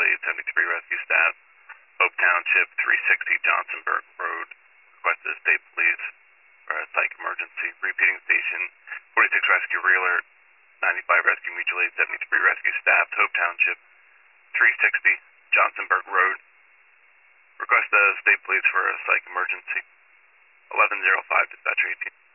Mutual Aid 73 Rescue Staff, Hope Township, 360 Johnsonburg Road. Requested State Police for a psych emergency. Repeating station, 46 Rescue Realer, 95 Rescue Mutual Aid 73 Rescue Staff, Hope Township, 360 Johnsonburg Road. Request the State Police for a psych emergency. 1105 Dispatcher 18.